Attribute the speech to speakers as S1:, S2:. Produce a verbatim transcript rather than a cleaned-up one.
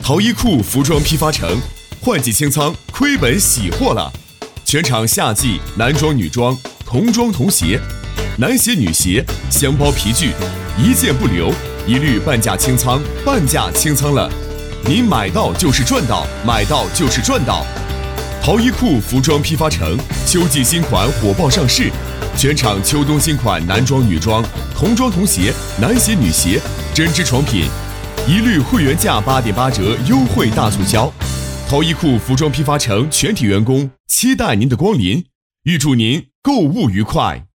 S1: 陶衣库服装批发城，换季清仓，亏本洗货了。全场夏季男装、女装、童装、童鞋，男鞋、女鞋、箱包、皮具，一件不留，一律半价清仓，半价清仓了。您买到就是赚到，买到就是赚到。陶衣库服装批发城，秋季新款火爆上市，全场秋冬新款男装、女装、童装、童鞋、男鞋、女鞋，针织床品，一律会员价八点八折优惠大促销。陶衣库服装批发城全体员工期待您的光临，预祝您购物愉快。